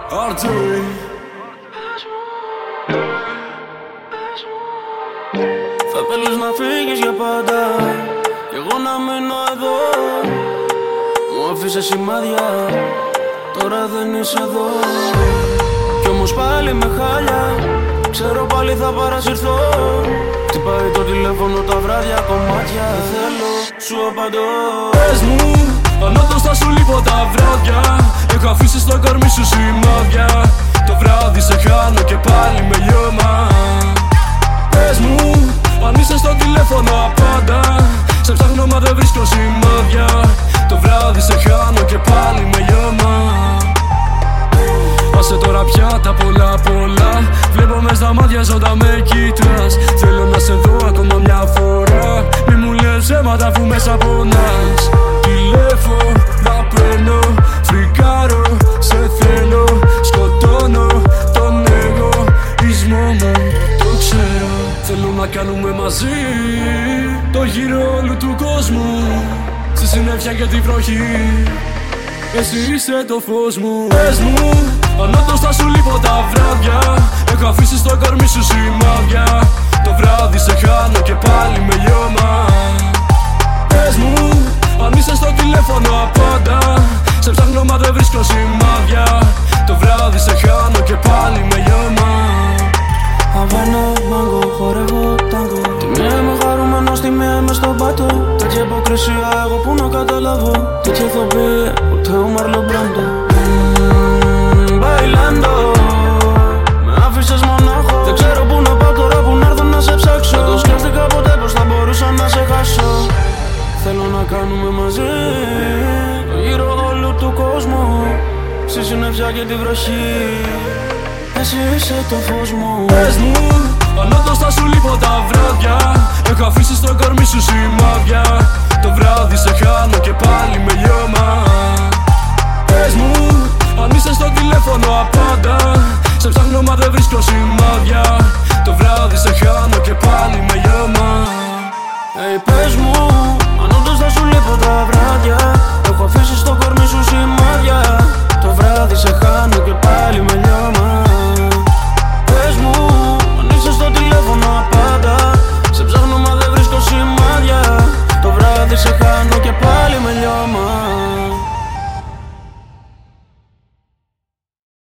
RJ. Θα θέλεις να φύγεις για πάντα κι εγώ να μείνω εδώ. Μου αφήσες σημάδια, τώρα δεν είσαι εδώ. Κι όμως πάλι με χάλια, ξέρω πάλι θα παρασυρθώ. Χτυπάει το τηλέφωνο τα βράδια, κομμάτια δεν θέλω, σου απαντώ. Πες μου, αν όντως θα σου λείπω τα βράδια. Έχω αφήσει στο κορμί σου σημάδια. Το βράδυ σε χάνω και πάλι με λιώμα. Πες μου, αν είσαι στο τηλέφωνο απάντα. Σε ψάχνω μα δεν βρίσκω σημάδια. Το βράδυ σε χάνω και πάλι με λιώμα. Άσε τώρα πια τα πολλά πολλά. Βλέπω μες στα μάτια σου όταν με κοιτάς. Θέλω να σε δω ακόμα μια φορά. Μη μου λες ψέματα αφού μέσα πονάς. Τηλέφωνα παίρνω, φρικάρω, σε θέλω. Σκοτώνω τον εγωισμό μου, το ξέρω. Θέλω να κάνουμε μαζί το γύρο όλου του κόσμου. Στη συννεφιά και τη βροχή εσύ είσαι το φως μου. Πες μου, αν όντως θα σου λείπω τα βράδια. Έχω αφήσει στο κορμί σου σημάδια. Το βράδυ σε χάνω και πάλι με λιώμα. Πες μου, αν είσαι στο τηλέφωνο απάντα. Σε ψάχνω μα δεν βρίσκω σημάδια. Το βράδυ σε χάνω και πάλι με λιώμα. Αβάνα, μάγκο, χορεύω τάγκο. Τη μία είμαι χαρούμενος, τη μία είμαι στον πάτο. Τέτοια υποκρισία εγώ που να καταλάβω. Τέτοια ηθοποιία ούτε ο Μάρλον Μπράντο. Μπαϊλάντο, με άφησες μονάχο. Δεν ξέρω που να πάω τώρα που να έρθω να σε ψάξω. Δεν το σκέφτηκα ποτέ πως θα μπορούσα να σε χάσω. Θέλω να κάνουμε μαζί το γύρο όλου του κόσμου. Στη συννεφιά και τη βροχή εσύ είσαι το φως μου. Πες μου, αν όντως θα σου λείπω τα βράδια. Έχω αφήσει στο κορμί σου σημάδια. Το βράδυ σε χάνω και πάλι με λιώμα. Πες μου, αν είσαι στο τηλέφωνο απάντα. Σε ψάχνω μα δεν βρίσκω σημάδια. Το βράδυ σε χάνω